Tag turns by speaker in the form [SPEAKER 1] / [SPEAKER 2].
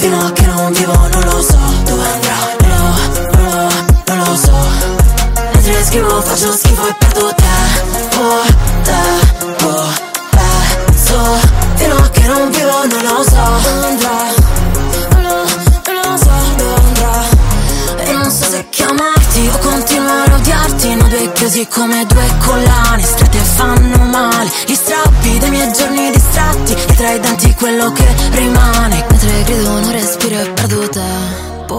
[SPEAKER 1] fino a che non vivo non lo so dove andrà, non lo so. Mentre scrivo faccio schifo e perdo tempo, so fino a che non vivo non lo so dove andrà, non lo so dove andrà. E non so se chiamarti o continuare a odiarti, no, due chiusi come due collane